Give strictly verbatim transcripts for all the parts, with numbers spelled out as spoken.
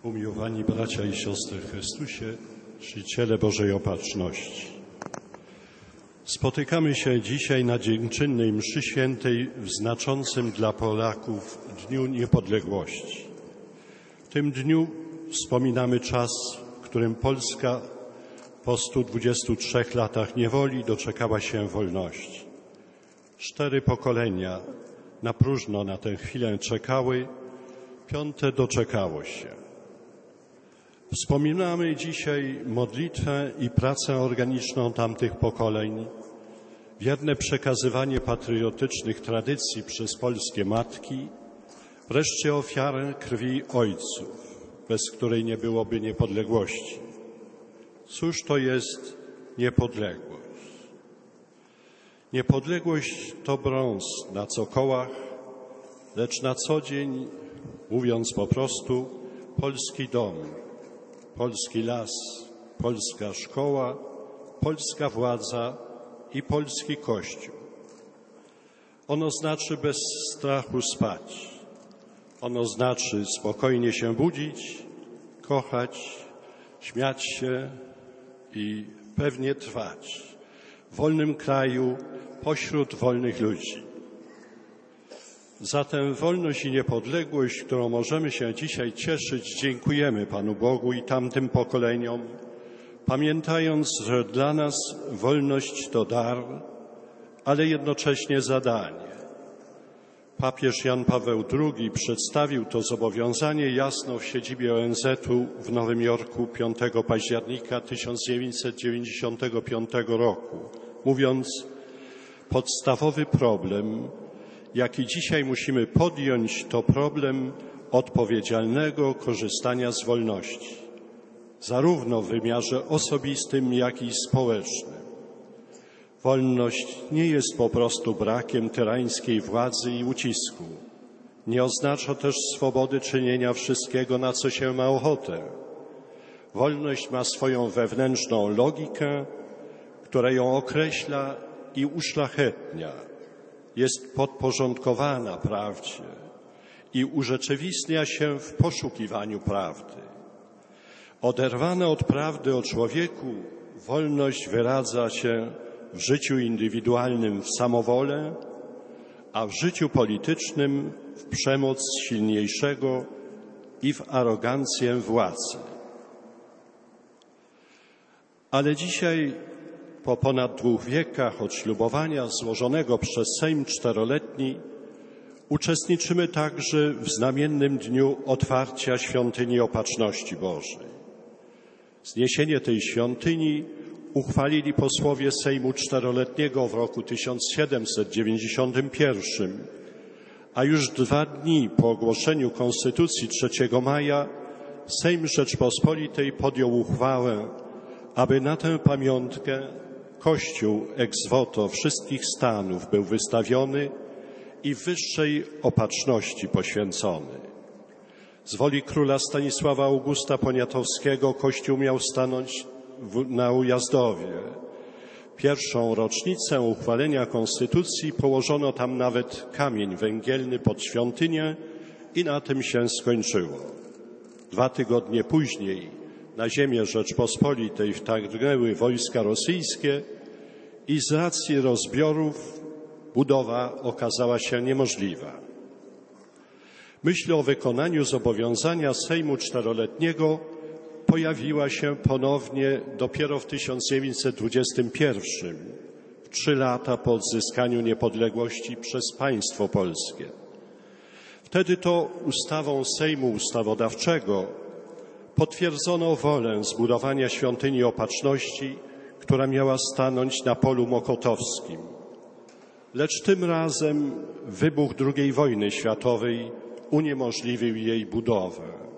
Umiłowani bracia i siostry w Chrystusie, czciciele Bożej Opatrzności. Spotykamy się dzisiaj na dziękczynnej mszy świętej w znaczącym dla Polaków Dniu Niepodległości. W tym dniu wspominamy czas, w którym Polska po stu dwudziestu trzech latach niewoli doczekała się wolności. Cztery pokolenia na próżno na tę chwilę czekały, piąte doczekało się. Wspominamy dzisiaj modlitwę i pracę organiczną tamtych pokoleń, wierne przekazywanie patriotycznych tradycji przez polskie matki, wreszcie ofiarę krwi ojców, bez której nie byłoby niepodległości. Cóż to jest niepodległość? Niepodległość to brąz na cokołach, lecz na co dzień, mówiąc po prostu, polski dom, polski las, polska szkoła, polska władza i polski Kościół. Ono znaczy bez strachu spać. Ono znaczy spokojnie się budzić, kochać, śmiać się i pewnie trwać w wolnym kraju pośród wolnych ludzi. Za tę wolność i niepodległość, którą możemy się dzisiaj cieszyć, dziękujemy Panu Bogu i tamtym pokoleniom, pamiętając, że dla nas wolność to dar, ale jednocześnie zadanie. Papież Jan Paweł drugi przedstawił to zobowiązanie jasno w siedzibie O N Z u w Nowym Jorku piątego października tysiąc dziewięćset dziewięćdziesiątego piątego roku, mówiąc: podstawowy problem, jaki dzisiaj musimy podjąć, to problem odpowiedzialnego korzystania z wolności, zarówno w wymiarze osobistym, jak i społecznym. Wolność nie jest po prostu brakiem tyrańskiej władzy i ucisku. Nie oznacza też swobody czynienia wszystkiego, na co się ma ochotę. Wolność ma swoją wewnętrzną logikę, która ją określa i uszlachetnia. Jest podporządkowana prawdzie i urzeczywistnia się w poszukiwaniu prawdy. Oderwana od prawdy o człowieku, wolność wyradza się w życiu indywidualnym w samowolę, a w życiu politycznym w przemoc silniejszego i w arogancję władzy. Ale dzisiaj, po ponad dwóch wiekach od ślubowania złożonego przez Sejm czteroletni, uczestniczymy także w znamiennym dniu otwarcia Świątyni Opatrzności Bożej. Zniesienie tej świątyni uchwalili posłowie Sejmu czteroletniego w roku tysiąc siedemset dziewięćdziesiątym pierwszym, a już dwa dni po ogłoszeniu Konstytucji trzeciego maja Sejm Rzeczpospolitej podjął uchwałę, aby na tę pamiątkę Kościół ex voto wszystkich stanów był wystawiony i wyższej opatrzności poświęcony. Z woli króla Stanisława Augusta Poniatowskiego Kościół miał stanąć w, na Ujazdowie. Pierwszą rocznicę uchwalenia Konstytucji położono tam nawet kamień węgielny pod świątynię i na tym się skończyło. Dwa tygodnie później na ziemię Rzeczpospolitej wtargnęły wojska rosyjskie i z racji rozbiorów budowa okazała się niemożliwa. Myśl o wykonaniu zobowiązania Sejmu czteroletniego pojawiła się ponownie dopiero w tysiąc dziewięćset dwudziestym pierwszym, w trzy lata po odzyskaniu niepodległości przez państwo polskie. Wtedy to ustawą Sejmu Ustawodawczego potwierdzono wolę zbudowania Świątyni Opatrzności, która miała stanąć na polu mokotowskim. Lecz tym razem wybuch drugiej wojny światowej uniemożliwił jej budowę.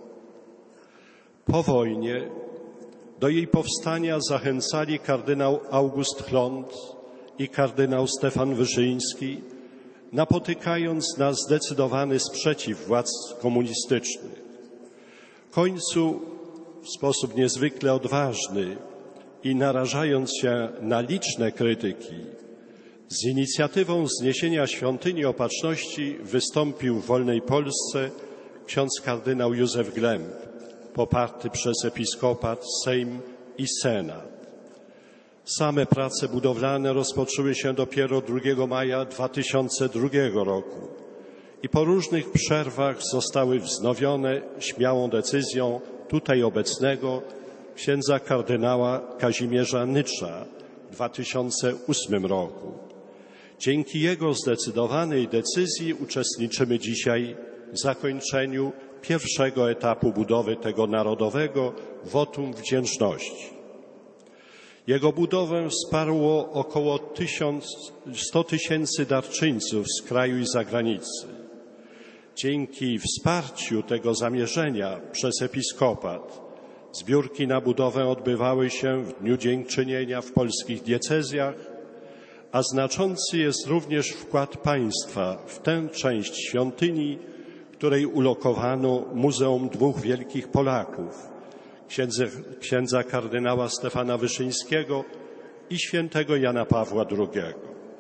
Po wojnie do jej powstania zachęcali kardynał August Chlont i kardynał Stefan Wyszyński, napotykając na zdecydowany sprzeciw władz komunistycznych. W końcu w sposób niezwykle odważny i narażając się na liczne krytyki, z inicjatywą zniesienia Świątyni Opatrzności wystąpił w wolnej Polsce ksiądz kardynał Józef Glemp, poparty przez Episkopat, Sejm i Senat. Same prace budowlane rozpoczęły się dopiero drugiego maja dwa tysiące drugiego roku i po różnych przerwach zostały wznowione śmiałą decyzją tutaj obecnego księdza kardynała Kazimierza Nycza w dwa tysiące ósmym roku. Dzięki jego zdecydowanej decyzji uczestniczymy dzisiaj w zakończeniu pierwszego etapu budowy tego narodowego wotum wdzięczności. Jego budowę wsparło około sto tysięcy darczyńców z kraju i zagranicy. Dzięki wsparciu tego zamierzenia przez Episkopat zbiórki na budowę odbywały się w Dniu Dziękczynienia w polskich diecezjach, a znaczący jest również wkład państwa w tę część świątyni, której ulokowano Muzeum Dwóch Wielkich Polaków, księdza, księdza kardynała Stefana Wyszyńskiego i świętego Jana Pawła drugiego.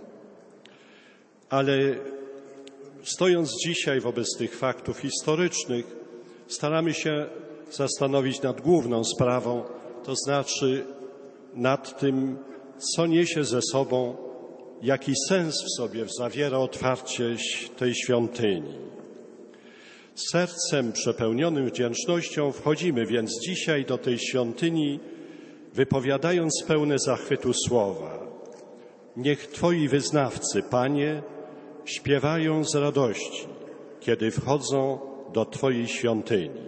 Ale stojąc dzisiaj wobec tych faktów historycznych, staramy się zastanowić nad główną sprawą, to znaczy nad tym, co niesie ze sobą, jaki sens w sobie zawiera otwarcie tej świątyni. Sercem przepełnionym wdzięcznością wchodzimy więc dzisiaj do tej świątyni, wypowiadając pełne zachwytu słowa. Niech Twoi wyznawcy, Panie, śpiewają z radości, kiedy wchodzą do Twojej świątyni.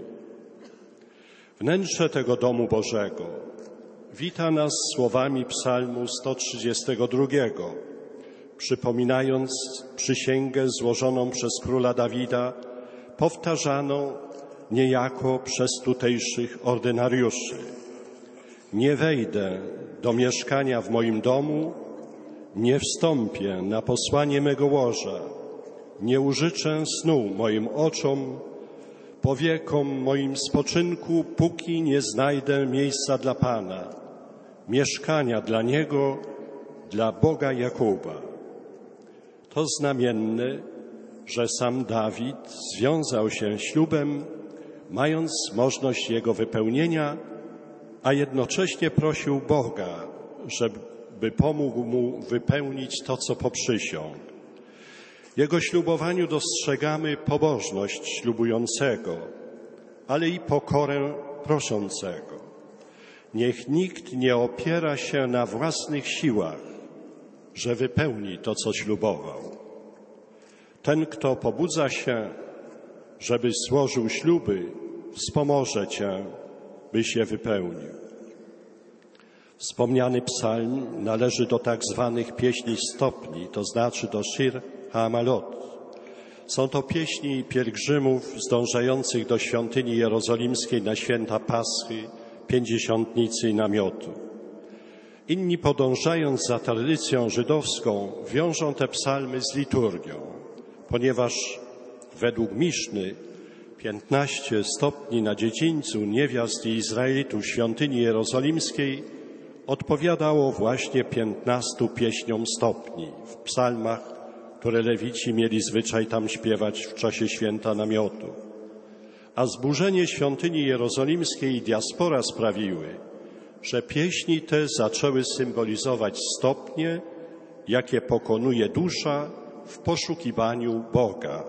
Wnętrze tego domu Bożego wita nas słowami psalmu sto trzydziestego drugiego, przypominając przysięgę złożoną przez króla Dawida, powtarzaną niejako przez tutejszych ordynariuszy. Nie wejdę do mieszkania w moim domu, nie wstąpię na posłanie mego łoża, nie użyczę snu moim oczom, powiekom moim spoczynku, póki nie znajdę miejsca dla Pana, mieszkania dla Niego, dla Boga Jakuba. To znamienne, że sam Dawid związał się ślubem, mając możliwość jego wypełnienia, a jednocześnie prosił Boga, żeby pomógł mu wypełnić to, co poprzysiągł. W jego ślubowaniu dostrzegamy pobożność ślubującego, ale i pokorę proszącego. Niech nikt nie opiera się na własnych siłach, że wypełni to, co ślubował. Ten, kto pobudza się, żeby złożył śluby, wspomoże Cię, byś je wypełnił. Wspomniany psalm należy do tak zwanych pieśni stopni, to znaczy do Shir HaMalot. Są to pieśni pielgrzymów zdążających do świątyni jerozolimskiej na święta Paschy, Pięćdziesiątnicy i Namiotu. Inni, podążając za tradycją żydowską, wiążą te psalmy z liturgią, ponieważ według Miszny piętnaście stopni na dziedzińcu niewiast i Izraelitów świątyni jerozolimskiej odpowiadało właśnie piętnastu pieśniom stopni w psalmach, które Lewici mieli zwyczaj tam śpiewać w czasie święta Namiotu. A zburzenie świątyni jerozolimskiej i diaspora sprawiły, że pieśni te zaczęły symbolizować stopnie, jakie pokonuje dusza w poszukiwaniu Boga.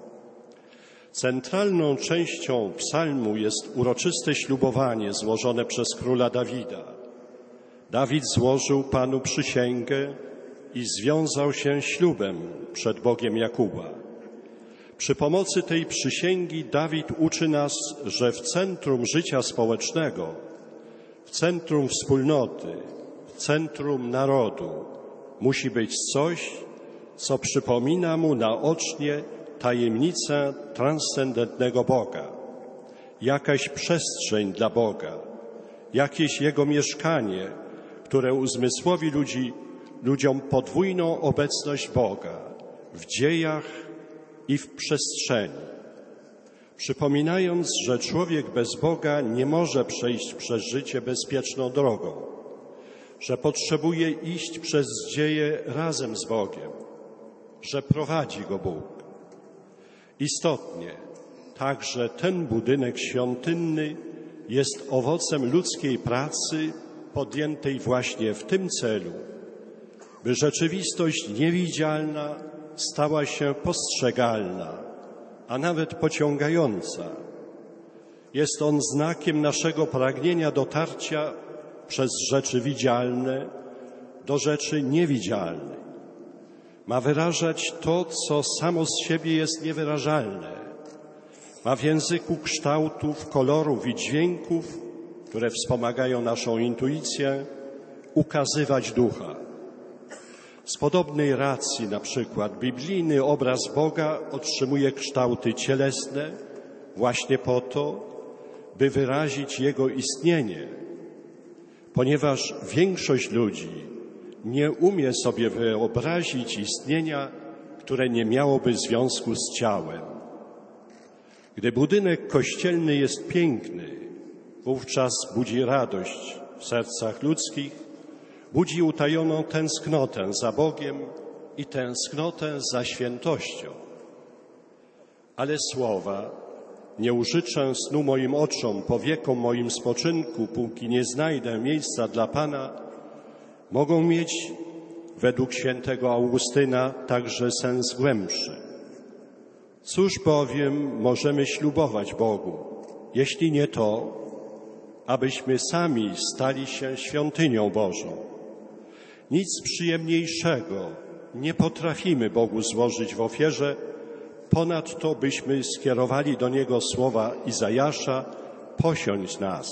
Centralną częścią psalmu jest uroczyste ślubowanie złożone przez króla Dawida. Dawid złożył Panu przysięgę i związał się ślubem przed Bogiem Jakuba. Przy pomocy tej przysięgi Dawid uczy nas, że w centrum życia społecznego, w centrum wspólnoty, w centrum narodu musi być coś, co przypomina mu naocznie tajemnicę transcendentnego Boga, jakaś przestrzeń dla Boga, jakieś Jego mieszkanie, które uzmysłowi ludzi, ludziom podwójną obecność Boga w dziejach i w przestrzeni. Przypominając, że człowiek bez Boga nie może przejść przez życie bezpieczną drogą, że potrzebuje iść przez dzieje razem z Bogiem, że prowadzi go Bóg. Istotnie, także ten budynek świątynny jest owocem ludzkiej pracy podjętej właśnie w tym celu, by rzeczywistość niewidzialna stała się postrzegalna, a nawet pociągająca. Jest on znakiem naszego pragnienia dotarcia przez rzeczy widzialne do rzeczy niewidzialnej. Ma wyrażać to, co samo z siebie jest niewyrażalne. Ma w języku kształtów, kolorów i dźwięków, które wspomagają naszą intuicję, ukazywać ducha. Z podobnej racji na przykład biblijny obraz Boga otrzymuje kształty cielesne właśnie po to, by wyrazić Jego istnienie, ponieważ większość ludzi nie umie sobie wyobrazić istnienia, które nie miałoby związku z ciałem. Gdy budynek kościelny jest piękny, wówczas budzi radość w sercach ludzkich, budzi utajoną tęsknotę za Bogiem i tęsknotę za świętością. Ale słowa: nie użyczę snu moim oczom, powiekom moim spoczynku, póki nie znajdę miejsca dla Pana, mogą mieć, według świętego Augustyna, także sens głębszy. Cóż bowiem możemy ślubować Bogu, jeśli nie to, abyśmy sami stali się świątynią Bożą? Nic przyjemniejszego nie potrafimy Bogu złożyć w ofierze, ponadto byśmy skierowali do Niego słowa Izajasza: posiądź nas.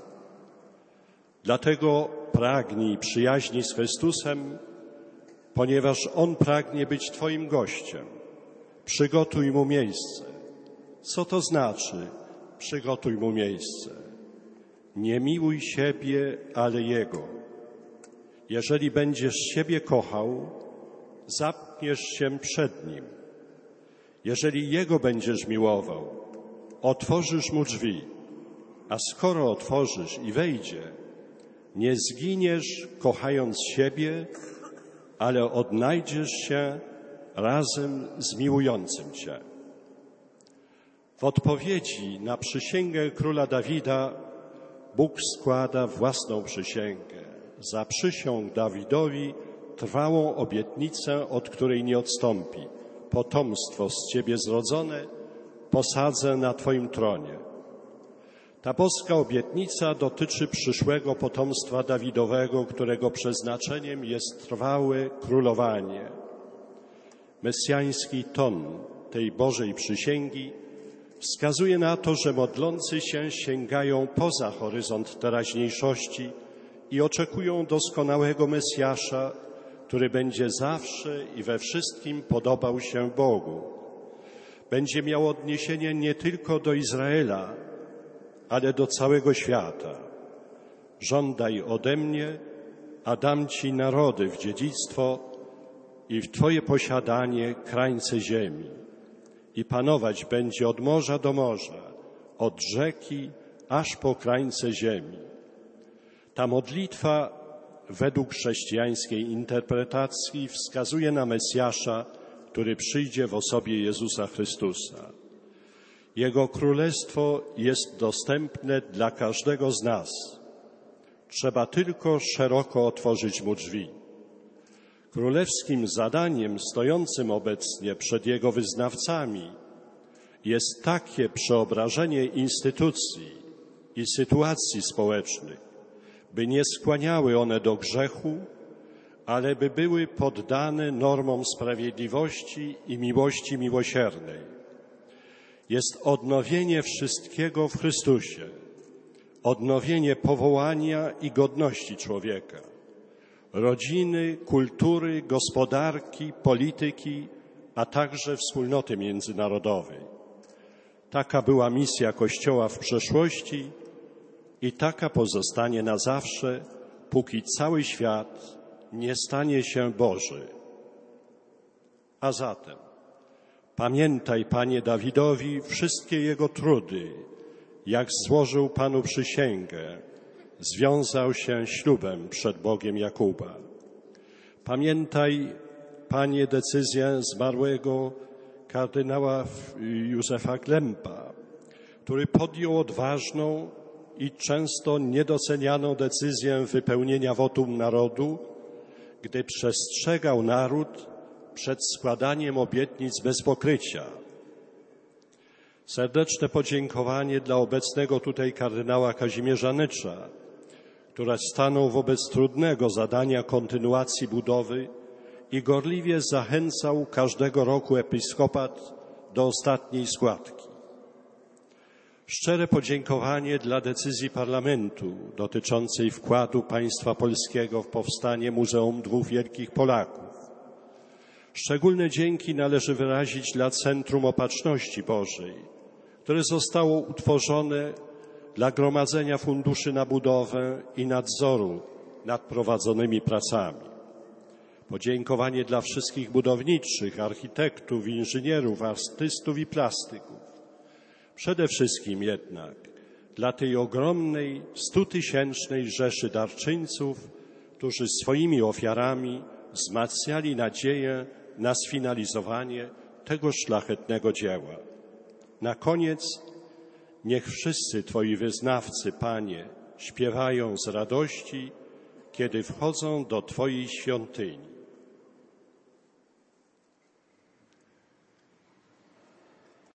Dlatego pragnij przyjaźni z Chrystusem, ponieważ On pragnie być Twoim gościem. Przygotuj Mu miejsce. Co to znaczy? Przygotuj Mu miejsce. Nie miłuj siebie, ale Jego. Jeżeli będziesz siebie kochał, zapniesz się przed Nim. Jeżeli Jego będziesz miłował, otworzysz Mu drzwi, a skoro otworzysz i wejdzie, nie zginiesz kochając siebie, ale odnajdziesz się razem z miłującym Cię. W odpowiedzi na przysięgę króla Dawida Bóg składa własną przysięgę. Zaprzysiąg Dawidowi trwałą obietnicę, od której nie odstąpi. Potomstwo z Ciebie zrodzone posadzę na Twoim tronie. Ta boska obietnica dotyczy przyszłego potomstwa Dawidowego, którego przeznaczeniem jest trwałe królowanie. Mesjański ton tej Bożej przysięgi wskazuje na to, że modlący się sięgają poza horyzont teraźniejszości i oczekują doskonałego Mesjasza, który będzie zawsze i we wszystkim podobał się Bogu. Będzie miał odniesienie nie tylko do Izraela, ale do całego świata. Żądaj ode mnie, a dam Ci narody w dziedzictwo i w Twoje posiadanie krańce ziemi. I panować będzie od morza do morza, od rzeki aż po krańce ziemi. Ta modlitwa według chrześcijańskiej interpretacji wskazuje na Mesjasza, który przyjdzie w osobie Jezusa Chrystusa. Jego królestwo jest dostępne dla każdego z nas. Trzeba tylko szeroko otworzyć Mu drzwi. Królewskim zadaniem stojącym obecnie przed Jego wyznawcami jest takie przeobrażenie instytucji i sytuacji społecznych, by nie skłaniały one do grzechu, ale by były poddane normom sprawiedliwości i miłości miłosiernej. Jest odnowienie wszystkiego w Chrystusie, odnowienie powołania i godności człowieka, rodziny, kultury, gospodarki, polityki, a także wspólnoty międzynarodowej. Taka była misja Kościoła w przeszłości i taka pozostanie na zawsze, póki cały świat nie stanie się Boży. A zatem pamiętaj, Panie Dawidowi, wszystkie jego trudy, jak złożył Panu przysięgę, związał się ślubem przed Bogiem Jakuba. Pamiętaj, Panie, decyzję zmarłego kardynała Józefa Klempa, który podjął odważną i często niedocenianą decyzję wypełnienia wotum narodu, gdy przestrzegał naród przed składaniem obietnic bez pokrycia. Serdeczne podziękowanie dla obecnego tutaj kardynała Kazimierza Nycza, który stanął wobec trudnego zadania kontynuacji budowy i gorliwie zachęcał każdego roku episkopat do ostatniej składki. Szczere podziękowanie dla decyzji Parlamentu dotyczącej wkładu państwa polskiego w powstanie Muzeum Dwóch Wielkich Polaków. Szczególne dzięki należy wyrazić dla Centrum Opatrzności Bożej, które zostało utworzone dla gromadzenia funduszy na budowę i nadzoru nad prowadzonymi pracami. Podziękowanie dla wszystkich budowniczych, architektów, inżynierów, artystów i plastyków. Przede wszystkim jednak dla tej ogromnej, stutysięcznej rzeszy darczyńców, którzy swoimi ofiarami wzmacniali nadzieję na sfinalizowanie tego szlachetnego dzieła. Na koniec niech wszyscy Twoi wyznawcy, Panie, śpiewają z radości, kiedy wchodzą do Twojej świątyni.